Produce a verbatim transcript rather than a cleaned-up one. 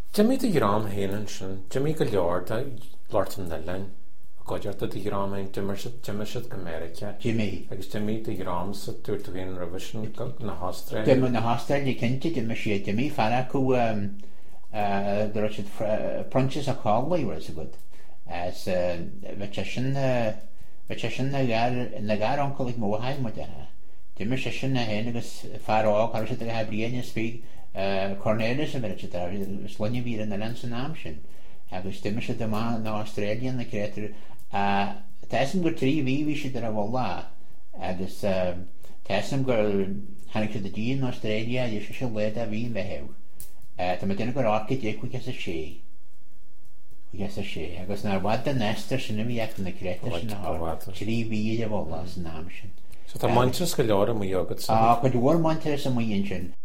Jimmy the Gram Helen sin, Jimmy go leor da Lorton na lein. Goidir da the Gram ein Jimmershit Jimmershit America. Jimmy. Agus Jimmy the Gram sa tur to win revision na Australia. Jimmy na Australia kenti Jimmy she Jimmy fara ku um uh the Richard Prunches a Conway was good as uh magician uh magician na gar na gar uncle ik mo hain mo da. Jimmy session na hen agus fara har sit ha brian speak uh Cornelius a minute there slunny vir in the Lanson Amshin. Agus Jimmy she the man na Australian the creator uh Tassim go three we we should have all that. Agus um Tassim go hannig to the G in Australia you should let that we behave. Uh the medina go rocket je quick as a she. We as a she. Agus na what the nester sin we act in the creators na three we have all last Amshin. So the Manchester go leor mo yogat. Ah, but you were Manchester mo engine.